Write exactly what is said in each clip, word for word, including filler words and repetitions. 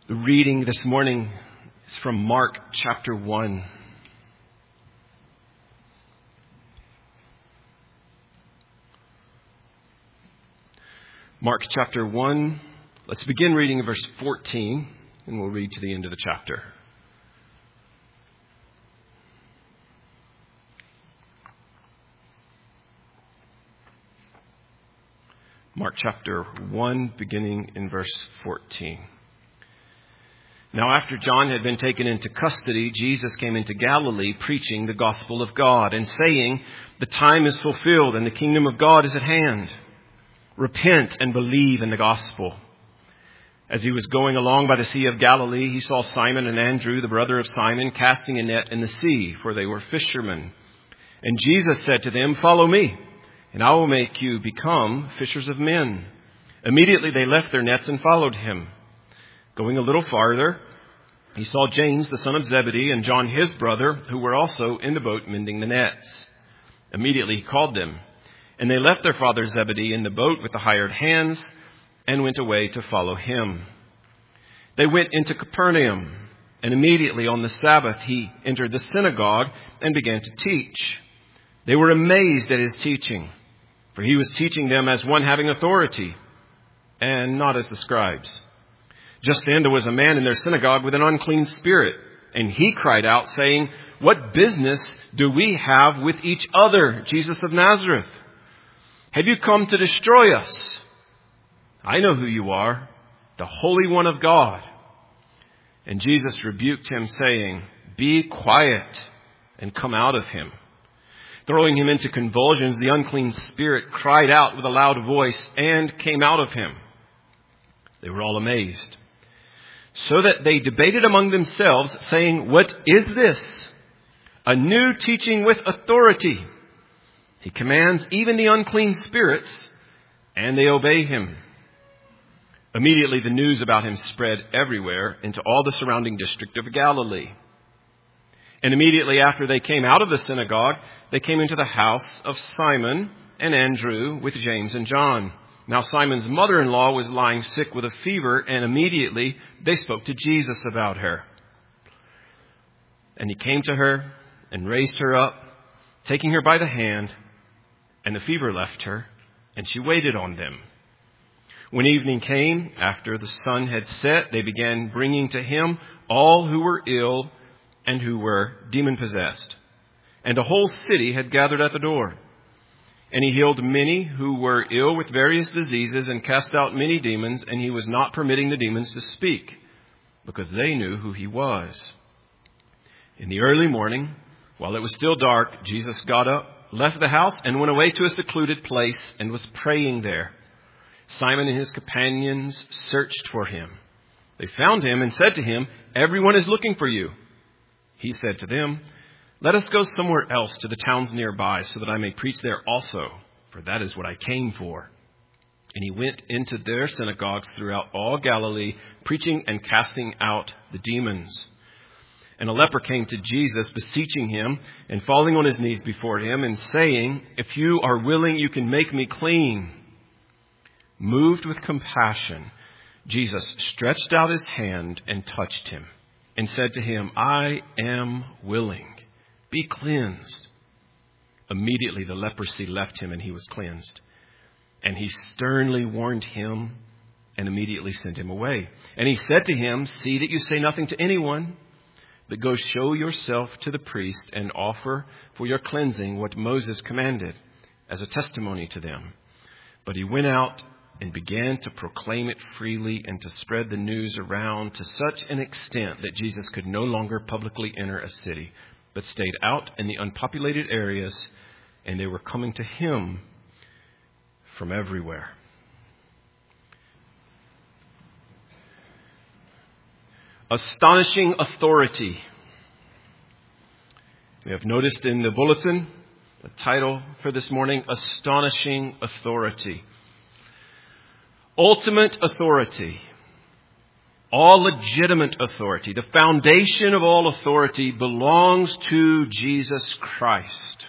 The reading this morning is from Mark chapter one. Mark chapter one. Let's begin reading in verse fourteen, and we'll read to the end of the chapter. Mark chapter one, beginning in verse fourteen. Now after John had been taken into custody, Jesus came into Galilee preaching the gospel of God and saying, "The time is fulfilled and the kingdom of God is at hand. Repent and believe in the gospel." As he was going along by the Sea of Galilee, he saw Simon and Andrew, the brother of Simon, casting a net in the sea, for they were fishermen. And Jesus said to them, "Follow me, and I will make you become fishers of men." Immediately they left their nets and followed him. Going a little farther, he saw James, the son of Zebedee, and John, his brother, who were also in the boat mending the nets. Immediately he called them, and they left their father Zebedee in the boat with the hired hands and went away to follow him. They went into Capernaum, and immediately on the Sabbath he entered the synagogue and began to teach. They were amazed at his teaching, for he was teaching them as one having authority, and not as the scribes. Just then there was a man in their synagogue with an unclean spirit, and he cried out, saying, "What business do we have with each other, Jesus of Nazareth? Have you come to destroy us? I know who you are, the Holy One of God." And Jesus rebuked him, saying, "Be quiet and come out of him." Throwing him into convulsions, the unclean spirit cried out with a loud voice and came out of him. They were all amazed, so that they debated among themselves, saying, "What is this? A new teaching with authority. He commands even the unclean spirits, and they obey him." Immediately the news about him spread everywhere into all the surrounding district of Galilee. And immediately after they came out of the synagogue, they came into the house of Simon and Andrew with James and John. Now Simon's mother-in-law was lying sick with a fever, and immediately they spoke to Jesus about her. And he came to her and raised her up, taking her by the hand, and the fever left her, and she waited on them. When evening came, after the sun had set, they began bringing to him all who were ill and who were demon-possessed. And the whole city had gathered at the door. And he healed many who were ill with various diseases and cast out many demons, and he was not permitting the demons to speak, because they knew who he was. In the early morning, while it was still dark, Jesus got up, left the house, and went away to a secluded place and was praying there. Simon and his companions searched for him. They found him and said to him, "Everyone is looking for you." He said to them, "Let us go somewhere else to the towns nearby, so that I may preach there also, for that is what I came for." And he went into their synagogues throughout all Galilee, preaching and casting out the demons. And a leper came to Jesus, beseeching him and falling on his knees before him and saying, "If you are willing, you can make me clean." Moved with compassion, Jesus stretched out his hand and touched him and said to him, "I am willing. Be cleansed." Immediately the leprosy left him and he was cleansed. And he sternly warned him and immediately sent him away. And he said to him, "See that you say nothing to anyone, but go show yourself to the priest and offer for your cleansing what Moses commanded as a testimony to them." But he went out and began to proclaim it freely and to spread the news around to such an extent that Jesus could no longer publicly enter a city, but stayed out in the unpopulated areas, and they were coming to him from everywhere. Astonishing authority. We have noticed in the bulletin the title for this morning, Astonishing Authority. Ultimate authority. All legitimate authority. The foundation of all authority belongs to Jesus Christ.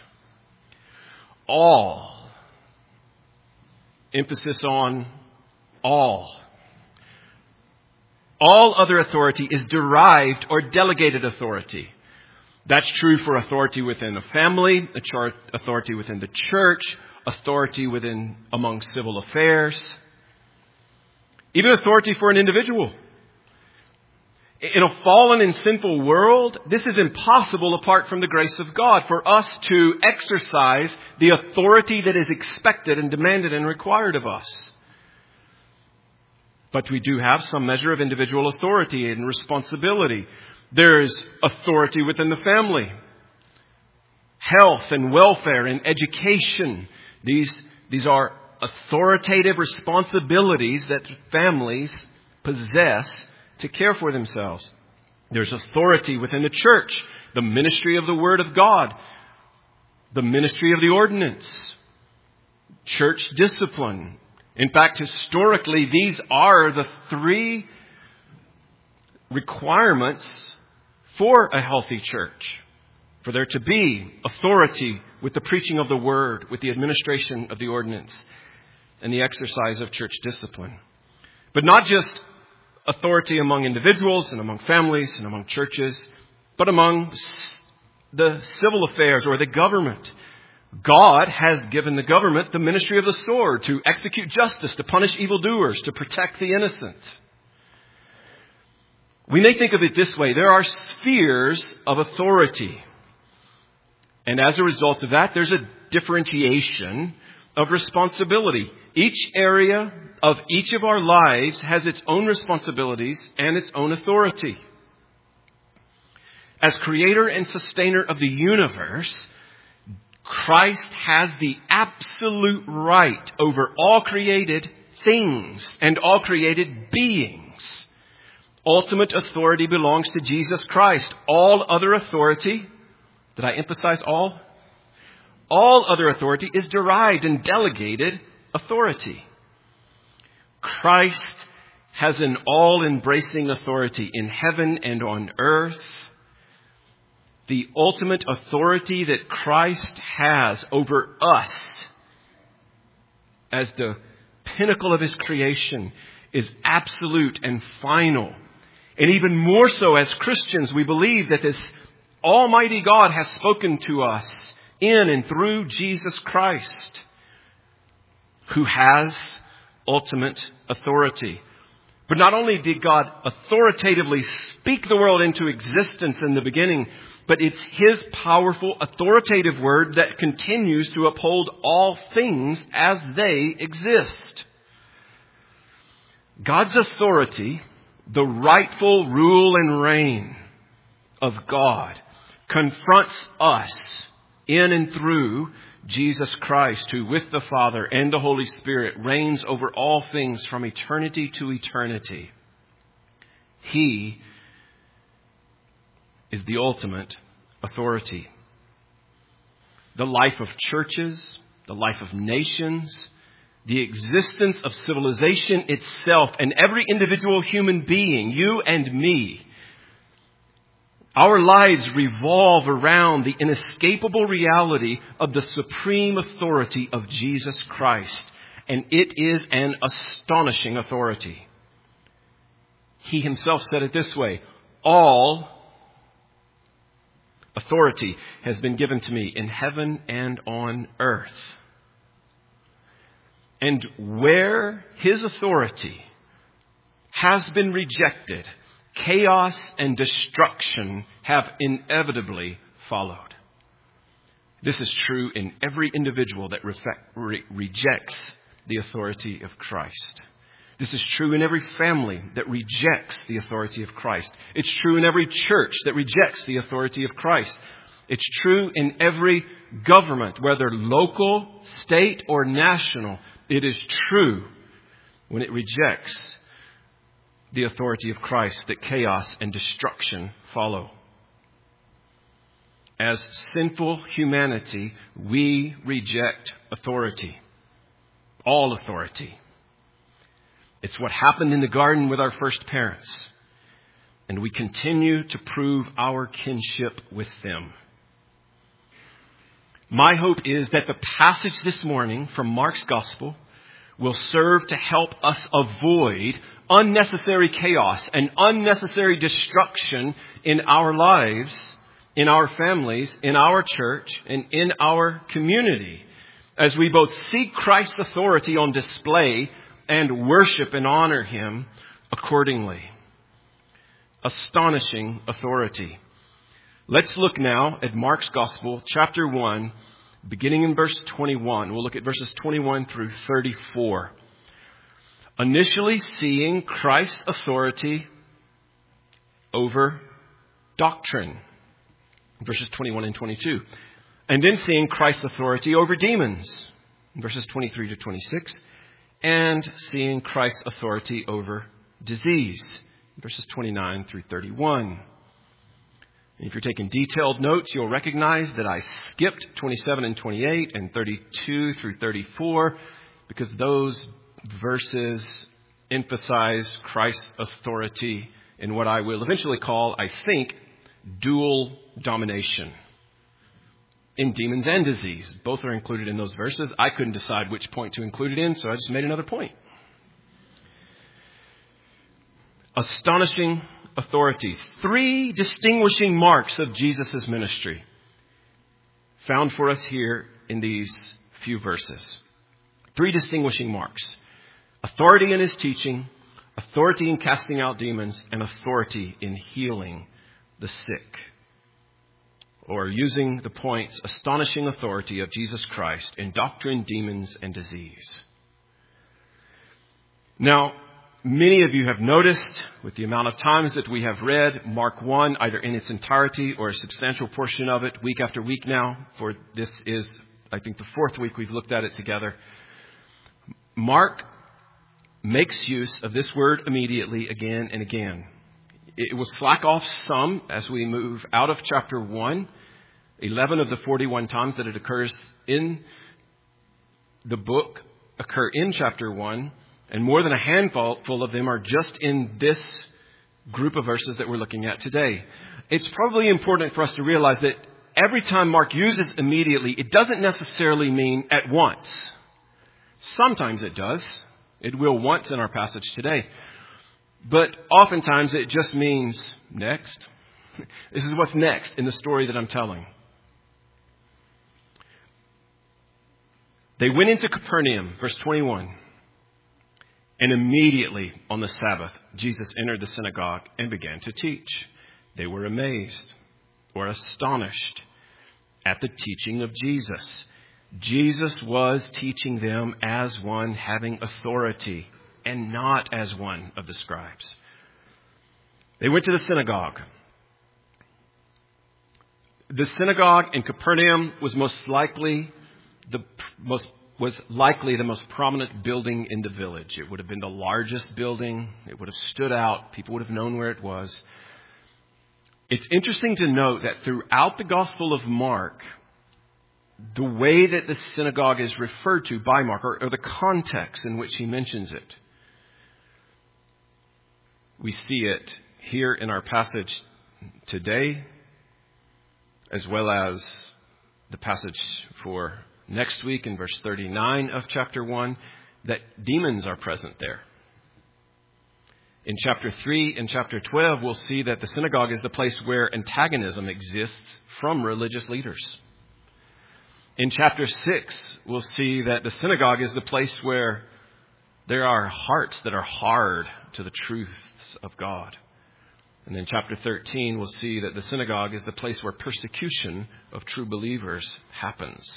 All. Emphasis on all. All other authority is derived or delegated authority. That's true for authority within a family, authority within the church, authority within among civil affairs, even authority for an individual. In a fallen and sinful world, this is impossible apart from the grace of God for us to exercise the authority that is expected and demanded and required of us. But we do have some measure of individual authority and responsibility. There's authority within the family, health and welfare and education. These, these are authoritative responsibilities that families possess to care for themselves. There's authority within the church, the ministry of the Word of God, the ministry of the ordinance, church discipline. In fact, historically, these are the three requirements for a healthy church. For there to be authority with the preaching of the Word, with the administration of the ordinance, and the exercise of church discipline. But not just authority among individuals and among families and among churches, but among the civil affairs or the government. God has given the government the ministry of the sword to execute justice, to punish evildoers, to protect the innocent. We may think of it this way. There are spheres of authority. And as a result of that, there's a differentiation of responsibility. Each area of each of our lives has its own responsibilities and its own authority. As creator and sustainer of the universe, Christ has the absolute right over all created things and all created beings. Ultimate authority belongs to Jesus Christ. All other authority, did I emphasize all? All other authority is derived and delegated authority. Christ has an all-embracing authority in heaven and on earth. The ultimate authority that Christ has over us as the pinnacle of His creation is absolute and final. And even more so as Christians, we believe that this Almighty God has spoken to us in and through Jesus Christ, who has ultimate authority. But not only did God authoritatively speak the world into existence in the beginning, but it's His powerful, authoritative word that continues to uphold all things as they exist. God's authority, the rightful rule and reign of God, confronts us in and through Jesus Christ, who with the Father and the Holy Spirit reigns over all things from eternity to eternity. He is the ultimate authority. The life of churches, the life of nations, the existence of civilization itself, and every individual human being, you and me, our lives revolve around the inescapable reality of the supreme authority of Jesus Christ. And it is an astonishing authority. He Himself said it this way: all authority has been given to me in heaven and on earth. And where His authority has been rejected, chaos and destruction have inevitably followed. This is true in every individual that re- rejects the authority of Christ. This is true in every family that rejects the authority of Christ. It's true in every church that rejects the authority of Christ. It's true in every government, whether local, state, or national. It is true when it rejects the authority of Christ that chaos and destruction follow. As sinful humanity, we reject authority. All authority. It's what happened in the garden with our first parents. And we continue to prove our kinship with them. My hope is that the passage this morning from Mark's Gospel will serve to help us avoid unnecessary chaos and unnecessary destruction in our lives, in our families, in our church, and in our community, as we both see Christ's authority on display and worship and honor Him accordingly. Astonishing authority. Let's look now at Mark's Gospel, chapter one, beginning in verse twenty-one. We'll look at verses twenty-one through thirty-four. Initially seeing Christ's authority over doctrine, verses twenty-one and twenty-two. And then seeing Christ's authority over demons, verses twenty-three to twenty-six. And seeing Christ's authority over disease, verses twenty-nine through thirty-one. And if you're taking detailed notes, you'll recognize that I skipped twenty-seven and twenty-eight and thirty-two through thirty-four because those verses emphasize Christ's authority in what I will eventually call, I think, dual domination in demons and disease. Both are included in those verses. I couldn't decide which point to include it in, so I just made another point. Astonishing authority. Three distinguishing marks of Jesus' ministry found for us here in these few verses. Three distinguishing marks. Authority in His teaching, authority in casting out demons, and authority in healing the sick. Or using the points, astonishing authority of Jesus Christ in doctrine, demons, and disease. Now, many of you have noticed with the amount of times that we have read Mark one, either in its entirety or a substantial portion of it, week after week now, for this is, I think, the fourth week we've looked at it together. Mark makes use of this word immediately again and again. It will slack off some as we move out of chapter one. eleven of the forty-one times that it occurs in the book occur in chapter one. And more than a handful of them are just in this group of verses that we're looking at today. It's probably important for us to realize that every time Mark uses immediately, it doesn't necessarily mean at once. Sometimes it does. It will once in our passage today. But oftentimes it just means next. This is what's next in the story that I'm telling. They went into Capernaum, verse twenty-one. And immediately on the Sabbath, Jesus entered the synagogue and began to teach. They were amazed or astonished at the teaching of Jesus. Jesus was teaching them as one having authority and not as one of the scribes. They went to the synagogue. The synagogue in Capernaum was most likely the most was likely the most prominent building in the village. It would have been the largest building. It would have stood out. People would have known where it was. It's interesting to note that throughout the Gospel of Mark, the way that the synagogue is referred to by Mark, or, or the context in which he mentions it, we see it here in our passage today, as well as the passage for next week in verse thirty-nine of chapter one, that demons are present there. In chapter three and chapter twelve, we'll see that the synagogue is the place where antagonism exists from religious leaders. In chapter six, we'll see that the synagogue is the place where there are hearts that are hard to the truths of God. And in chapter thirteen, we'll see that the synagogue is the place where persecution of true believers happens.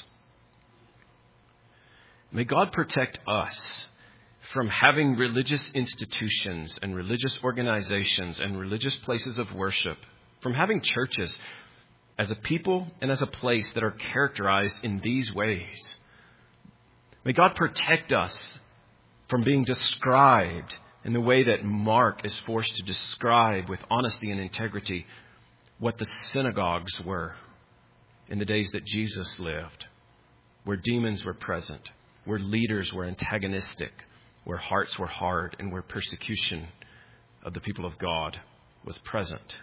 May God protect us from having religious institutions and religious organizations and religious places of worship, from having churches as a people and as a place that are characterized in these ways. May God protect us from being described in the way that Mark is forced to describe with honesty and integrity what the synagogues were in the days that Jesus lived, where demons were present, where leaders were antagonistic, where hearts were hard, and where persecution of the people of God was present.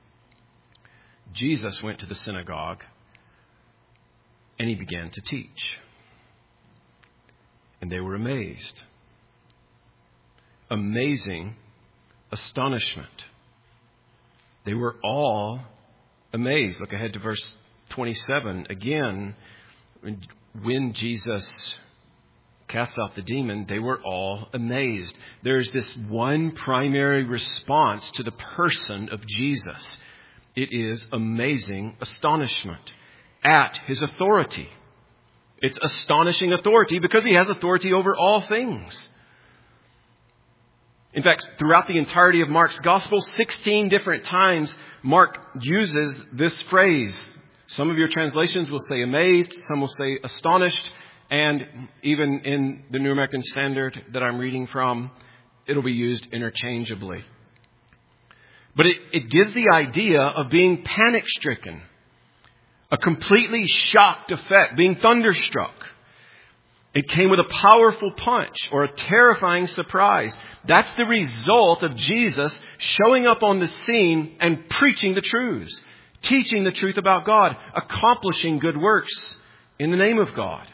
Jesus went to the synagogue and he began to teach. And they were amazed. Amazing astonishment. They were all amazed. Look ahead to verse twenty-seven. Again, when Jesus cast out the demon, they were all amazed. There's this one primary response to the person of Jesus. It is amazing astonishment at his authority. It's astonishing authority because he has authority over all things. In fact, throughout the entirety of Mark's gospel, sixteen different times Mark uses this phrase. Some of your translations will say amazed, some will say astonished, and even in the New American Standard that I'm reading from, it'll be used interchangeably. But it, it gives the idea of being panic-stricken, a completely shocked effect, being thunderstruck. It came with a powerful punch or a terrifying surprise. That's the result of Jesus showing up on the scene and preaching the truths, teaching the truth about God, accomplishing good works in the name of God.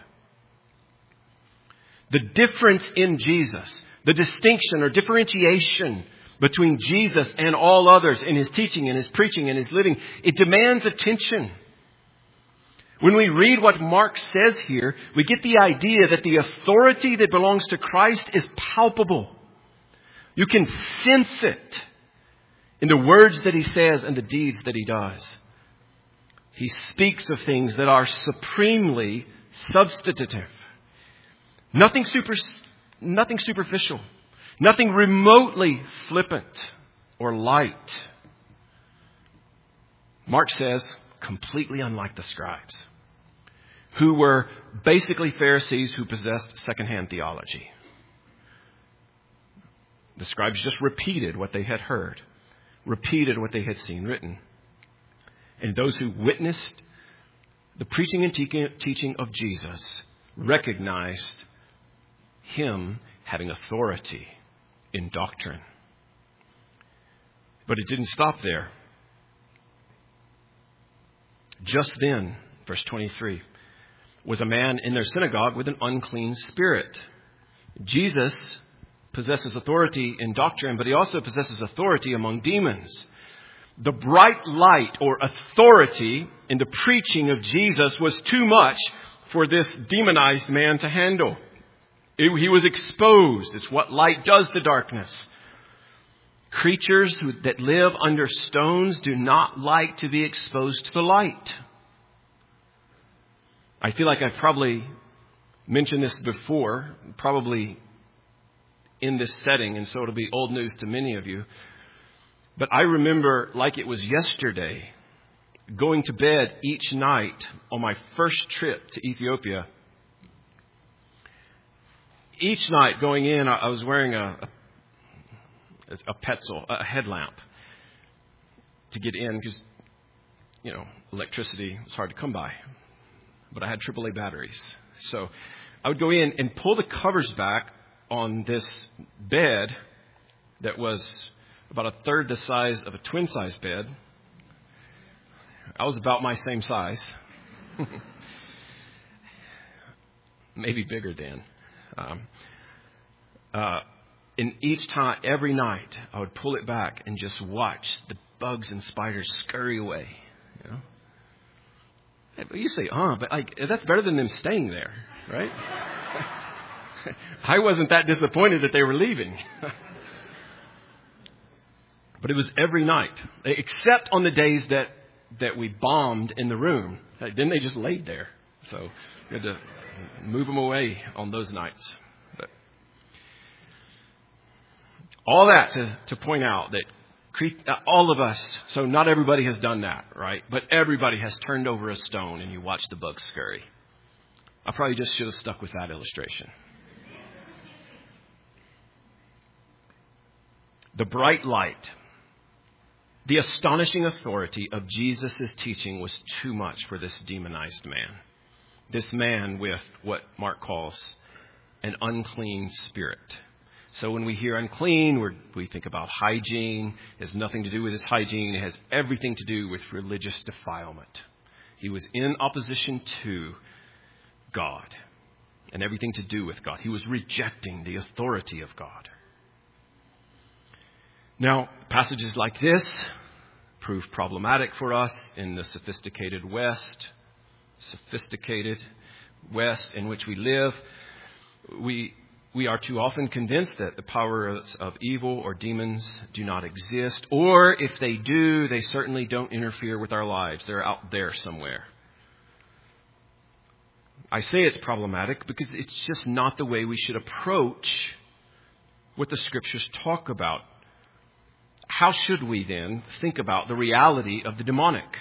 The difference in Jesus, the distinction or differentiation between Jesus and all others in his teaching and his preaching and his living, it demands attention. When we read what Mark says here, we get the idea that the authority that belongs to Christ is palpable. You can sense it in the words that he says and the deeds that he does. He speaks of things that are supremely substantive. Nothing super, nothing superficial. Nothing remotely flippant or light. Mark says, completely unlike the scribes, who were basically Pharisees who possessed secondhand theology. The scribes just repeated what they had heard, repeated what they had seen written. And those who witnessed the preaching and te- teaching of Jesus recognized him having authority in doctrine. But it didn't stop there. Just then, verse twenty-three, was a man in their synagogue with an unclean spirit. Jesus possesses authority in doctrine, but he also possesses authority among demons. The bright light or authority in the preaching of Jesus was too much for this demonized man to handle. It, he was exposed. It's what light does to darkness. Creatures who, that live under stones do not like to be exposed to the light. I feel like I've probably mentioned this before, probably in this setting, and so it'll be old news to many of you. But I remember, like it was yesterday, going to bed each night on my first trip to Ethiopia. Each night going in, I was wearing a, a, a Petzl, a headlamp, to get in because, you know, electricity was hard to come by. But I had triple A batteries. So I would go in and pull the covers back on this bed that was about a third the size of a twin-size bed. I was about my same size. Maybe bigger then. Um, uh, and each time, every night, I would pull it back and just watch the bugs and spiders scurry away. You know? You say, oh, but like, that's better than them staying there, right? I wasn't that disappointed that they were leaving. But it was every night, except on the days that, that we bombed in the room. Then they just laid there. So we had to move them away on those nights. But all that to, to point out that all of us, so not everybody has done that, right? But everybody has turned over a stone and you watch the bugs scurry. I probably just should have stuck with that illustration. The bright light, the astonishing authority of Jesus' teaching was too much for this demonized man. This man with what Mark calls an unclean spirit. So when we hear unclean, we're, we think about hygiene. It has nothing to do with his hygiene. It has everything to do with religious defilement. He was in opposition to God and everything to do with God. He was rejecting the authority of God. Now, passages like this prove problematic for us in the sophisticated West, sophisticated West in which we live. We we are too often convinced that the powers of evil or demons do not exist, or if they do, they certainly don't interfere with our lives. They're out there somewhere. I say it's problematic because it's just not the way we should approach what the Scriptures talk about. How should we then think about the reality of the demonic?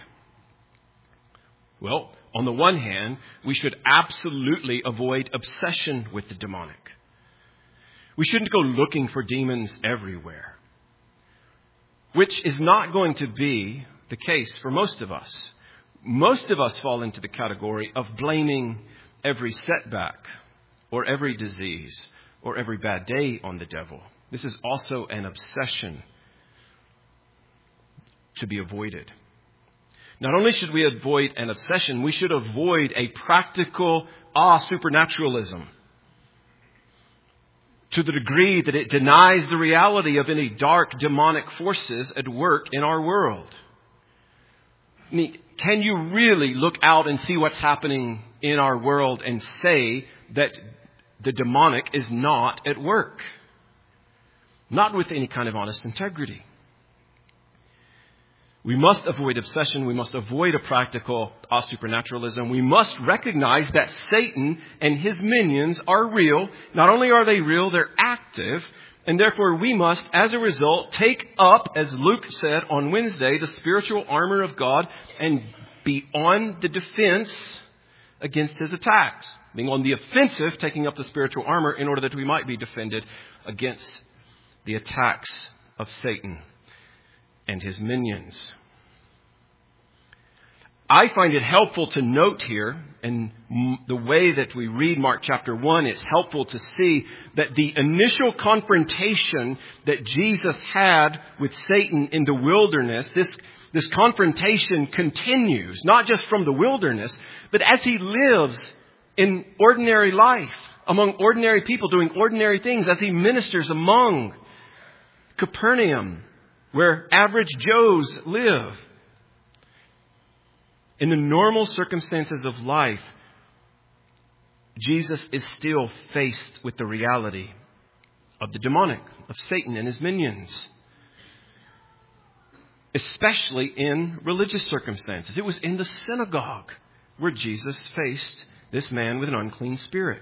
Well, on the one hand, we should absolutely avoid obsession with the demonic. We shouldn't go looking for demons everywhere, which is not going to be the case for most of us. Most of us fall into the category of blaming every setback or every disease or every bad day on the devil. This is also an obsession to be avoided. Not only should we avoid an obsession, we should avoid a practical ah supernaturalism to the degree that it denies the reality of any dark demonic forces at work in our world. I mean, can you really look out and see what's happening in our world and say that the demonic is not at work? Not with any kind of honest integrity. We must avoid obsession. We must avoid a practical supernaturalism. We must recognize that Satan and his minions are real. Not only are they real, they're active. And therefore we must, as a result, take up, as Luke said on Wednesday, the spiritual armor of God and be on the defense against his attacks. Being on the offensive, taking up the spiritual armor in order that we might be defended against the attacks of Satan and his minions. I find it helpful to note here, in the way that we read Mark chapter one, it's helpful to see that the initial confrontation that Jesus had with Satan in the wilderness, this, this confrontation continues, not just from the wilderness, but as he lives in ordinary life, among ordinary people doing ordinary things, as he ministers among Capernaum, where average Joes live. In the normal circumstances of life, Jesus is still faced with the reality of the demonic, of Satan and his minions. Especially in religious circumstances. It was in the synagogue where Jesus faced this man with an unclean spirit.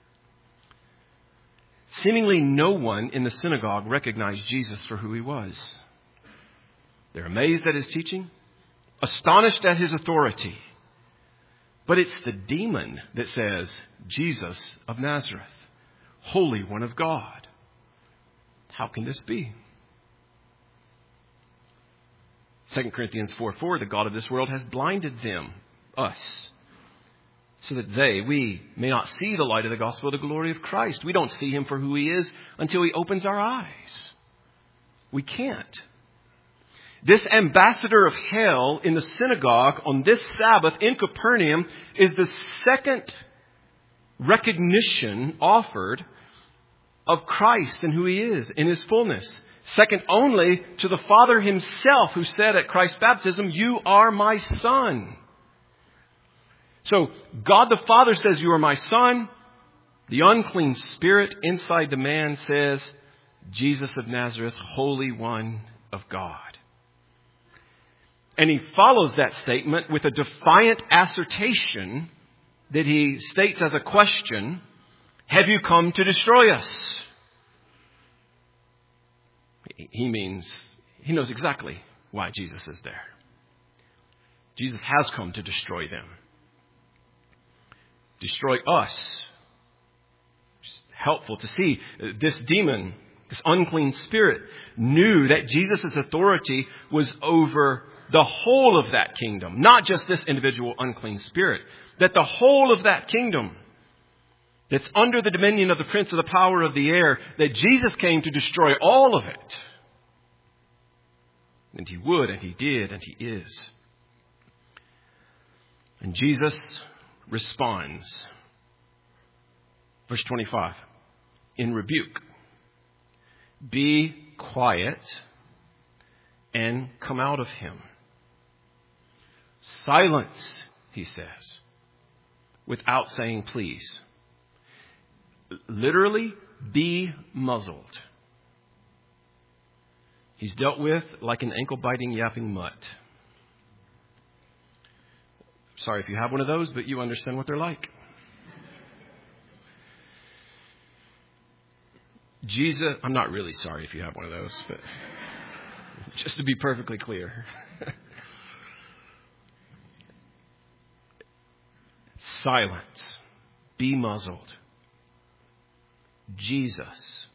Seemingly no one in the synagogue recognized Jesus for who he was. They're amazed at his teaching, astonished at his authority. But it's the demon that says, Jesus of Nazareth, Holy One of God. How can this be? Second Corinthians four four, the God of this world has blinded them, us, so that they, we, may not see the light of the gospel of the glory of Christ. We don't see him for who he is until he opens our eyes. We can't. This ambassador of hell in the synagogue on this Sabbath in Capernaum is the second recognition offered of Christ and who he is in his fullness. Second only to the Father himself, who said at Christ's baptism, "You are my son." So God the Father says, "You are my son." The unclean spirit inside the man says, "Jesus of Nazareth, Holy One of God." And he follows that statement with a defiant assertion that he states as a question, "Have you come to destroy us?" He means, he knows exactly why Jesus is there. Jesus has come to destroy them. Destroy us. It's helpful to see this demon, this unclean spirit, knew that Jesus' authority was over the whole of that kingdom, not just this individual unclean spirit, that the whole of that kingdom that's under the dominion of the prince of the power of the air, that Jesus came to destroy all of it. And he would, and he did, and he is. And Jesus responds. Verse twenty-five, in rebuke. Be quiet and come out of him. Silence, he says, without saying please. Literally, be muzzled. He's dealt with like an ankle-biting, yapping mutt. Sorry if you have one of those, but you understand what they're like. Jesus, I'm not really sorry if you have one of those, but just to be perfectly clear. Silence. Be muzzled. Jesus,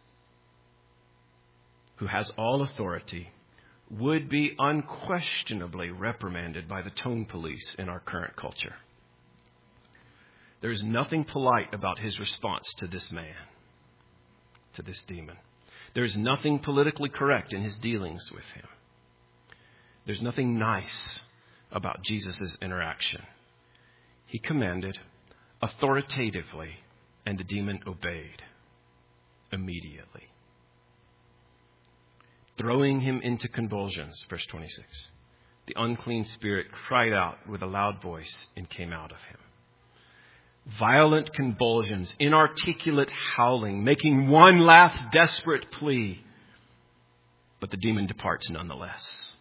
who has all authority, would be unquestionably reprimanded by the tone police in our current culture. There is nothing polite about his response to this man, to this demon. There is nothing politically correct in his dealings with him. There's nothing nice about Jesus' interaction. He commanded authoritatively, and the demon obeyed immediately, throwing him into convulsions. Verse twenty-six. The unclean spirit cried out with a loud voice and came out of him. Violent convulsions, inarticulate howling, making one last desperate plea. But the demon departs nonetheless.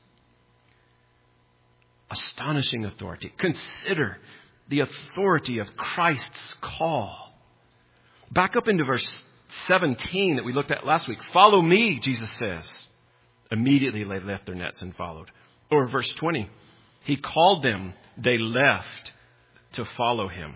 Astonishing authority. Consider the authority of Christ's call. Back up into verse seventeen that we looked at last week. Follow me, Jesus says. Immediately they left their nets and followed. Or verse twenty. He called them. They left to follow him.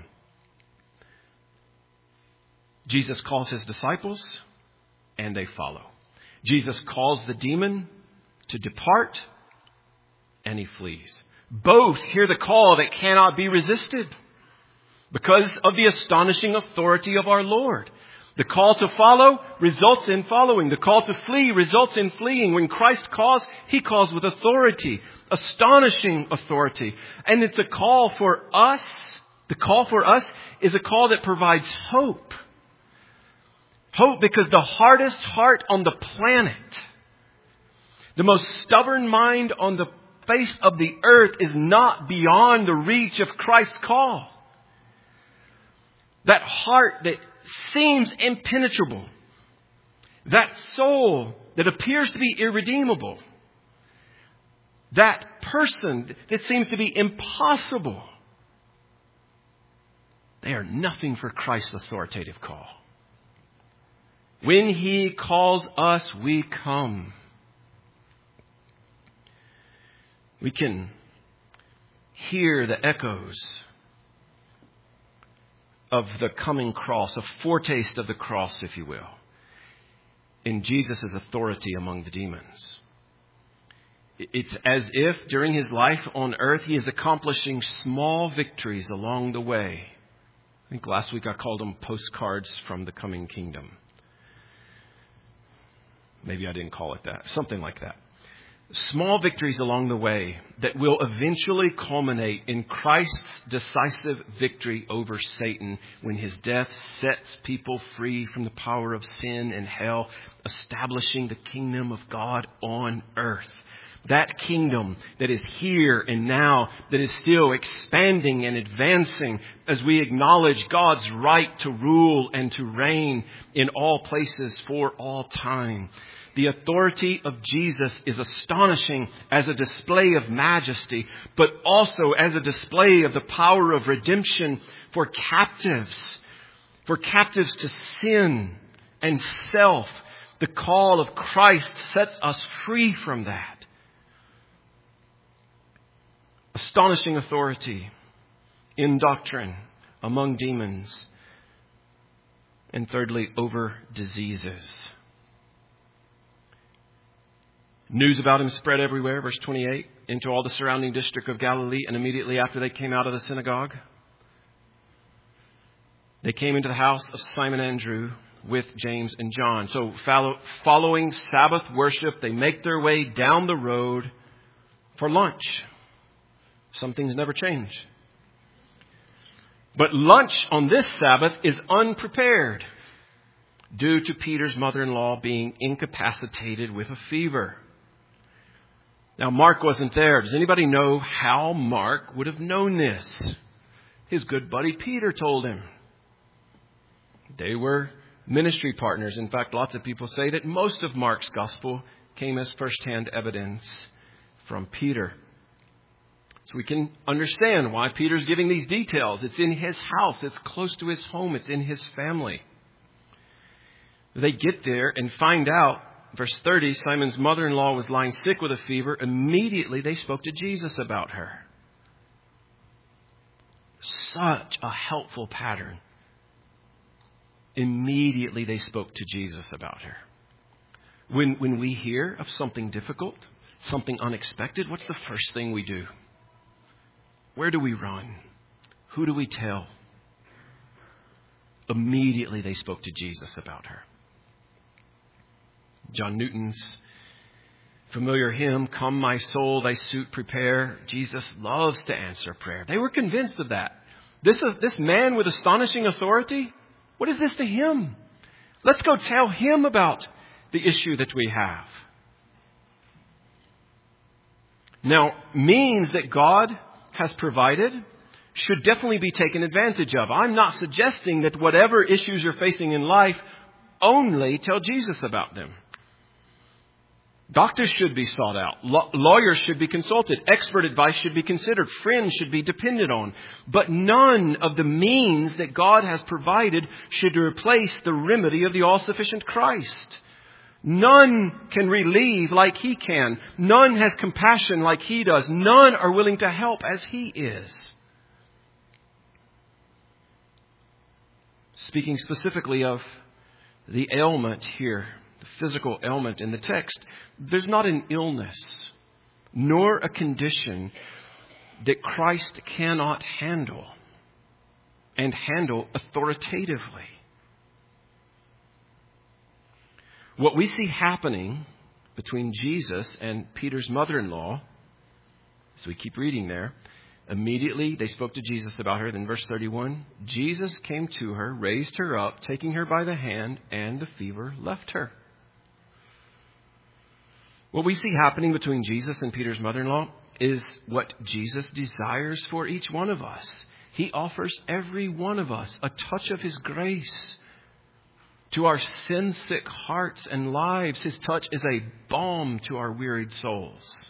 Jesus calls his disciples and they follow. Jesus calls the demon to depart and he flees. Both hear the call that cannot be resisted because of the astonishing authority of our Lord. The call to follow results in following. The call to flee results in fleeing. When Christ calls, he calls with authority, astonishing authority. And it's a call for us. The call for us is a call that provides hope. Hope because the hardest heart on the planet, the most stubborn mind on the face of the earth is not beyond the reach of Christ's call. That heart that seems impenetrable. That soul that appears to be irredeemable. That person that seems to be impossible. They are nothing for Christ's authoritative call. When he calls us, we come. We can hear the echoes of the coming cross, a foretaste of the cross, if you will, in Jesus' authority among the demons. It's as if during his life on earth, he is accomplishing small victories along the way. I think last week I called them postcards from the coming kingdom. Maybe I didn't call it that. Something like that. Small victories along the way that will eventually culminate in Christ's decisive victory over Satan when his death sets people free from the power of sin and hell, establishing the kingdom of God on earth. That kingdom that is here and now, that is still expanding and advancing as we acknowledge God's right to rule and to reign in all places for all time. The authority of Jesus is astonishing as a display of majesty, but also as a display of the power of redemption for captives, for captives to sin and self. The call of Christ sets us free from that. Astonishing authority in doctrine among demons. And thirdly, over diseases. News about him spread everywhere, verse twenty-eight, into all the surrounding district of Galilee. And immediately after they came out of the synagogue, they came into the house of Simon Andrew with James and John. So follow, following Sabbath worship, they make their way down the road for lunch. Some things never change. But lunch on this Sabbath is unprepared due to Peter's mother-in-law being incapacitated with a fever. Now, Mark wasn't there. Does anybody know how Mark would have known this? His good buddy Peter told him. They were ministry partners. In fact, lots of people say that most of Mark's gospel came as firsthand evidence from Peter. So we can understand why Peter's giving these details. It's in his house. It's close to his home. It's in his family. They get there and find out, verse thirty, Simon's mother-in-law was lying sick with a fever. Immediately they spoke to Jesus about her. Such a helpful pattern. Immediately they spoke to Jesus about her. When, when we hear of something difficult, something unexpected, what's the first thing we do? Where do we run? Who do we tell? Immediately they spoke to Jesus about her. John Newton's familiar hymn, "Come my soul, thy suit prepare." Jesus loves to answer prayer. They were convinced of that. This is this man with astonishing authority. What is this to him? Let's go tell him about the issue that we have. Now, means that God has provided should definitely be taken advantage of. I'm not suggesting that whatever issues you're facing in life, only tell Jesus about them. Doctors should be sought out. Law- lawyers should be consulted. Expert advice should be considered. Friends should be depended on. But none of the means that God has provided should replace the remedy of the all-sufficient Christ. None can relieve like He can. None has compassion like He does. None are willing to help as He is. Speaking specifically of the ailment here, the physical ailment in the text, there's not an illness nor a condition that Christ cannot handle and handle authoritatively. What we see happening between Jesus and Peter's mother-in-law, as we keep reading there, immediately they spoke to Jesus about her. Then verse thirty-one, Jesus came to her, raised her up, taking her by the hand, and the fever left her. What we see happening between Jesus and Peter's mother-in-law is what Jesus desires for each one of us. He offers every one of us a touch of His grace to our sin-sick hearts and lives. His touch is a balm to our wearied souls.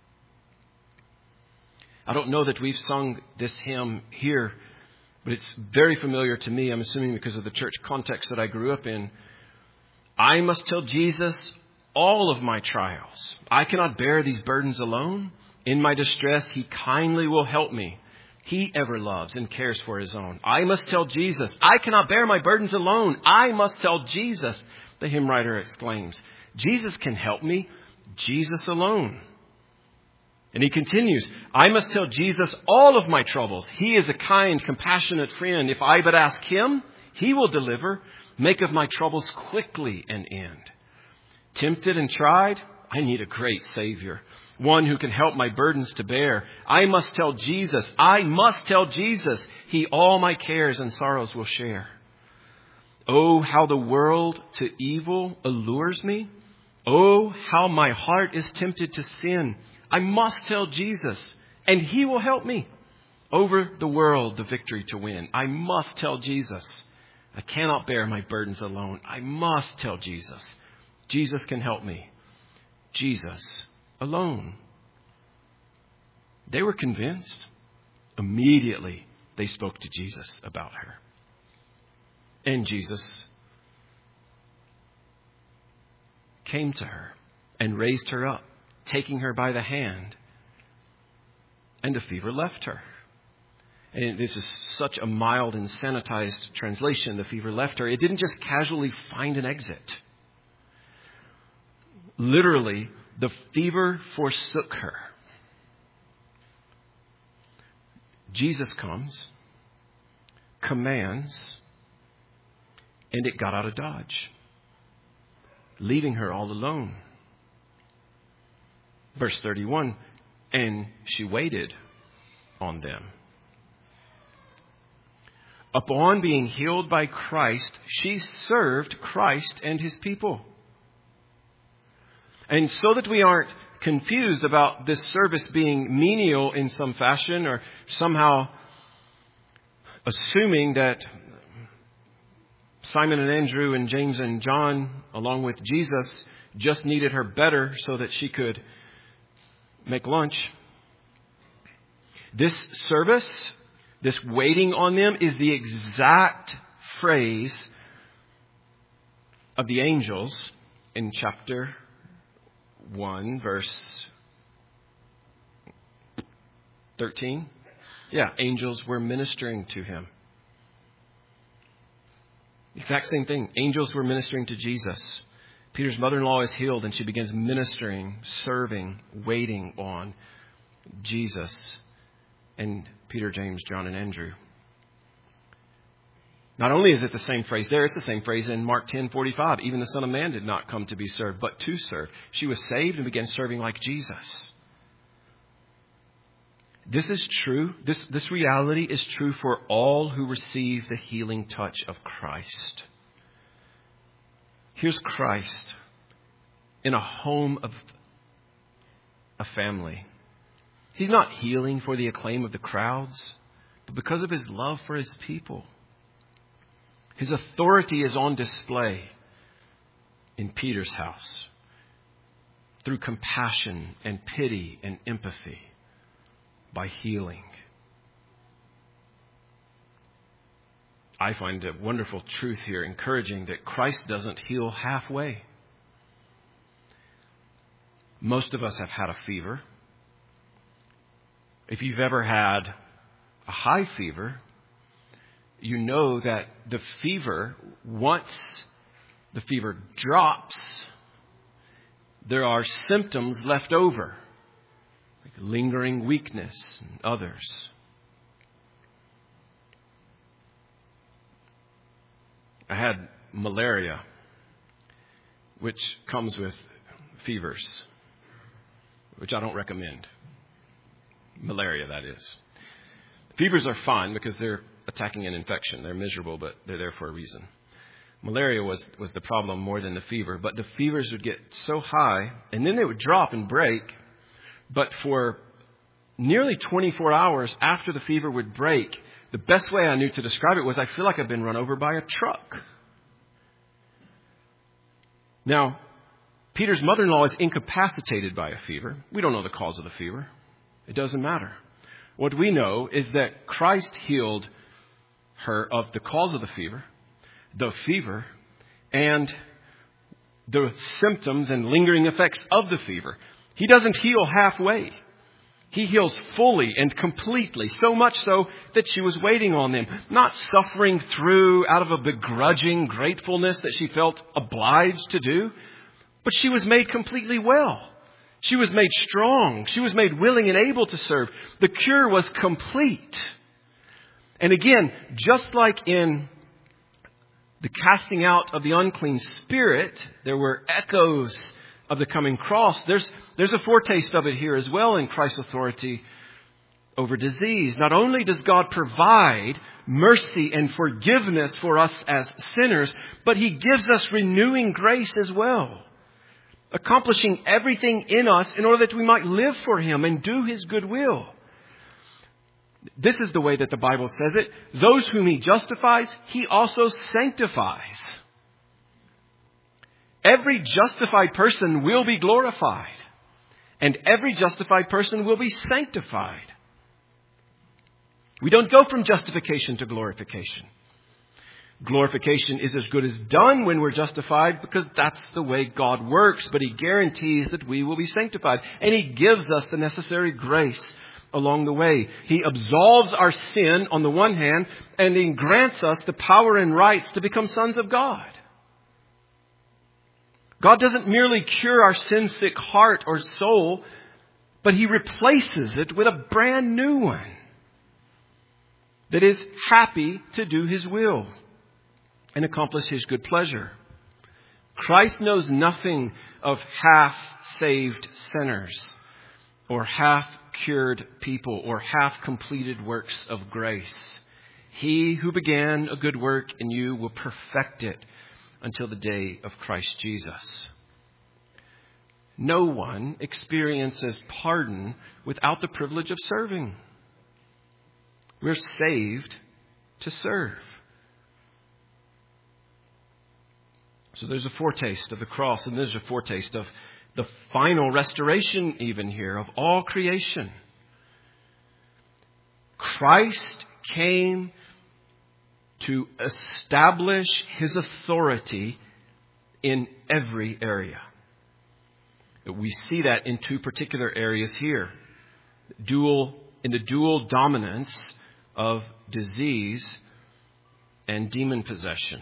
I don't know that we've sung this hymn here, but it's very familiar to me. I'm assuming because of the church context that I grew up in. I must tell Jesus all of my trials. I cannot bear these burdens alone. In my distress, He kindly will help me. He ever loves and cares for His own. I must tell Jesus, I cannot bear my burdens alone. I must tell Jesus, the hymn writer exclaims. Jesus can help me, Jesus alone. And he continues, I must tell Jesus all of my troubles. He is a kind, compassionate friend. If I but ask Him, He will deliver. Make of my troubles quickly an end. Tempted and tried, I need a great Savior. One who can help my burdens to bear. I must tell Jesus. I must tell Jesus. He all my cares and sorrows will share. Oh, how the world to evil allures me. Oh, how my heart is tempted to sin. I must tell Jesus, and He will help me. Over the world, the victory to win. I must tell Jesus. I cannot bear my burdens alone. I must tell Jesus. Jesus can help me. Jesus alone. They were convinced. Immediately, they spoke to Jesus about her. And Jesus came to her and raised her up, taking her by the hand, and the fever left her. And this is such a mild and sanitized translation, the fever left her. It didn't just casually find an exit. Literally, the fever forsook her. Jesus comes, commands, and it got out of Dodge, leaving her all alone. Verse thirty-one, and she waited on them. Upon being healed by Christ, she served Christ and His people. And so that we aren't confused about this service being menial in some fashion, or somehow assuming that Simon and Andrew and James and John, along with Jesus, just needed her better so that she could make lunch. This service, this waiting on them, is the exact phrase of the angels in chapter one, verse thirteen. Yeah, angels were ministering to him. The exact same thing. Angels were ministering to Jesus. Peter's mother-in-law is healed, and she begins ministering, serving, waiting on Jesus and Peter, James, John, and Andrew. Not only is it the same phrase there, it's the same phrase in Mark ten forty-five. Even the Son of Man did not come to be served, but to serve. She was saved and began serving like Jesus. This is true. This, this reality is true for all who receive the healing touch of Christ. Here's Christ in a home of a family. He's not healing for the acclaim of the crowds, but because of his love for his people. His authority is on display in Peter's house through compassion and pity and empathy by healing. I find a wonderful truth here, encouraging that Christ doesn't heal halfway. Most of us have had a fever. If you've ever had a high fever, you know that the fever, once the fever drops, there are symptoms left over, like lingering weakness and others. I had malaria, which comes with fevers, which I don't recommend. Malaria, that is. Fevers are fine because they're attacking an infection. They're miserable, but they're there for a reason. Malaria was, was the problem more than the fever. But the fevers would get so high, and then they would drop and break. But for nearly twenty-four hours after the fever would break, the best way I knew to describe it was, I feel like I've been run over by a truck. Now, Peter's mother-in-law is incapacitated by a fever. We don't know the cause of the fever. It doesn't matter. What we know is that Christ healed her of the cause of the fever, the fever, and the symptoms and lingering effects of the fever. He doesn't heal halfway. He heals fully and completely, so much so that she was waiting on them, not suffering through out of a begrudging gratefulness that she felt obliged to do, but she was made completely well. She was made strong. She was made willing and able to serve. The cure was complete. And again, just like in the casting out of the unclean spirit, there were echoes of the coming cross. There's, there's a foretaste of it here as well in Christ's authority over disease. Not only does God provide mercy and forgiveness for us as sinners, but He gives us renewing grace as well, accomplishing everything in us in order that we might live for Him and do His good will. This is the way that the Bible says it. Those whom He justifies, He also sanctifies. Every justified person will be glorified, and every justified person will be sanctified. We don't go from justification to glorification. Glorification is as good as done when we're justified, because that's the way God works. But He guarantees that we will be sanctified. And He gives us the necessary grace along the way. He absolves our sin on the one hand, and He grants us the power and rights to become sons of God. God doesn't merely cure our sin-sick heart or soul, but He replaces it with a brand new one that is happy to do His will and accomplish His good pleasure. Christ knows nothing of half-saved sinners or half-cured people or half-completed works of grace. He who began a good work in you will perfect it until the day of Christ Jesus. No one experiences pardon without the privilege of serving. We're saved to serve. So there's a foretaste of the cross, and there's a foretaste of the final restoration even here of all creation. Christ came to establish his authority in every area. We see that in two particular areas here. Dual, in the dual dominance of disease and demon possession.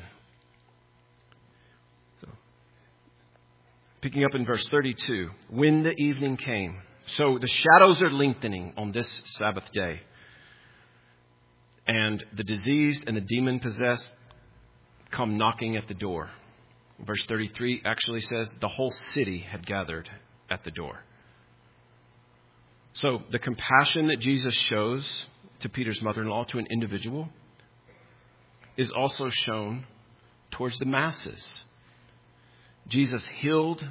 So, picking up in verse thirty-two, when the evening came. So the shadows are lengthening on this Sabbath day. And the diseased and the demon possessed come knocking at the door. Verse thirty-three actually says the whole city had gathered at the door. So the compassion that Jesus shows to Peter's mother-in-law, to an individual, is also shown towards the masses. Jesus healed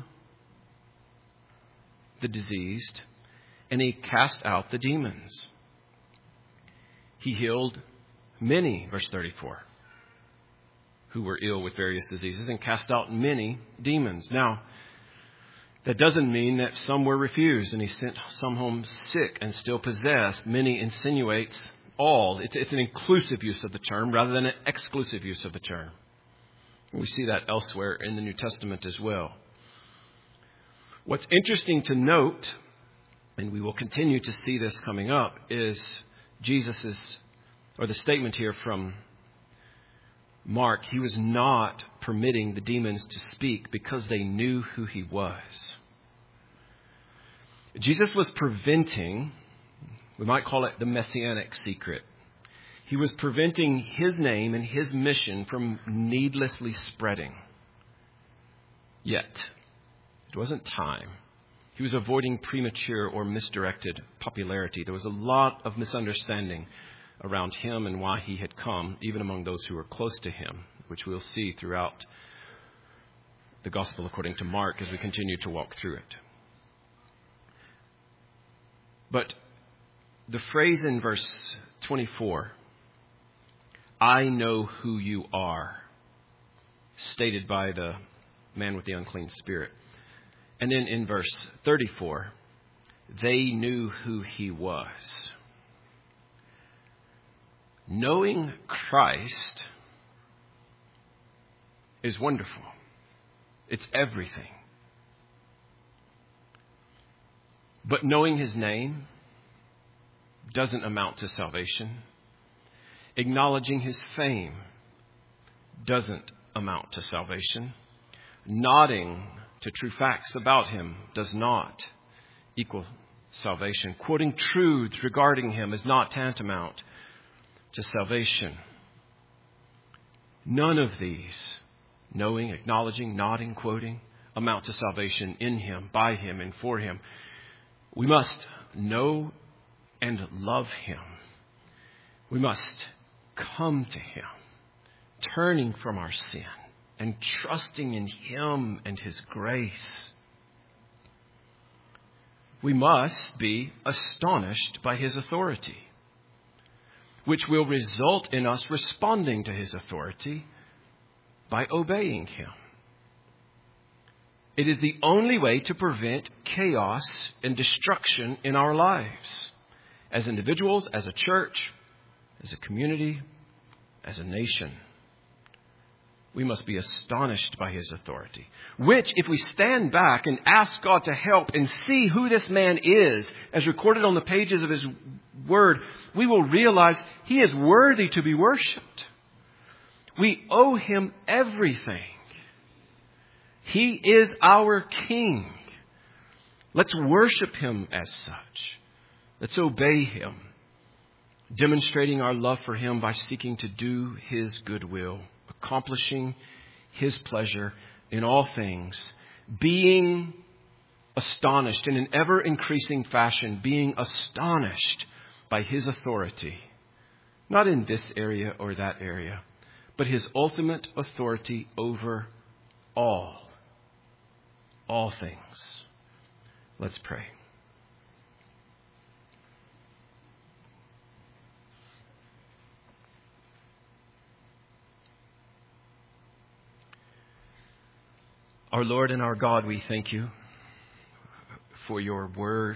the diseased and he cast out the demons. He healed many, verse thirty-four, who were ill with various diseases and cast out many demons. Now, that doesn't mean that some were refused and he sent some home sick and still possessed. Many insinuates all. It's, it's an inclusive use of the term rather than an exclusive use of the term. We see that elsewhere in the New Testament as well. What's interesting to note, and we will continue to see this coming up, is Jesus's, or the statement here from Mark, he was not permitting the demons to speak because they knew who he was. Jesus was preventing, we might call it the messianic secret. He was preventing his name and his mission from needlessly spreading. Yet, it wasn't time. He was avoiding premature or misdirected popularity. There was a lot of misunderstanding around him and why he had come, even among those who were close to him, which we'll see throughout the Gospel according to Mark as we continue to walk through it. But the phrase in verse twenty-four, I know who you are, stated by the man with the unclean spirit. And then in verse thirty-four, they knew who he was. Knowing Christ is wonderful. It's everything. But knowing his name doesn't amount to salvation. Acknowledging his fame doesn't amount to salvation. Nodding to true facts about him does not equal salvation. Quoting truths regarding him is not tantamount to salvation. None of these, knowing, acknowledging, nodding, quoting, amount to salvation in him, by him, and for him. We must know and love him. We must come to him, turning from our sin and trusting in him and his grace. We must be astonished by his authority, which will result in us responding to his authority by obeying him. It is the only way to prevent chaos and destruction in our lives, as individuals, as a church, as a community, as a nation. We must be astonished by his authority, which, if we stand back and ask God to help and see who this man is, as recorded on the pages of his word, we will realize he is worthy to be worshipped. We owe him everything. He is our King. Let's worship him as such. Let's obey him, demonstrating our love for him by seeking to do his good will, accomplishing his pleasure in all things, being astonished in an ever-increasing fashion, being astonished by his authority, not in this area or that area, but his ultimate authority over all, all things. Let's pray. Our Lord and our God, we thank you for your word,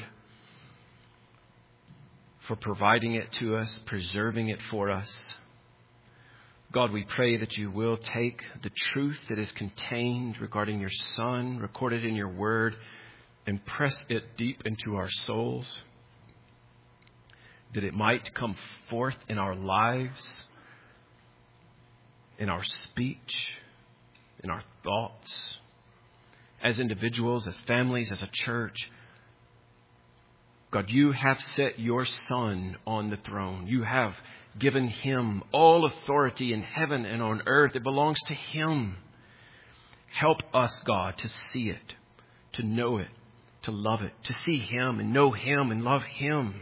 for providing it to us, preserving it for us. God, we pray that you will take the truth that is contained regarding your Son, recorded in your word, and press it deep into our souls, that it might come forth in our lives, in our speech, in our thoughts, as individuals, as families, as a church. God, you have set your Son on the throne. You have given him all authority in heaven and on earth. It belongs to him. Help us, God, to see it, to know it, to love it, to see him and know him and love him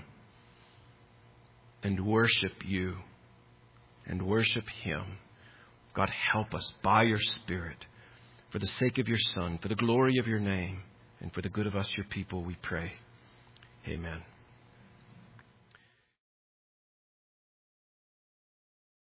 and worship you and worship him. God, help us by your Spirit, for the sake of your Son, for the glory of your name, and for the good of us, your people, we pray. Amen.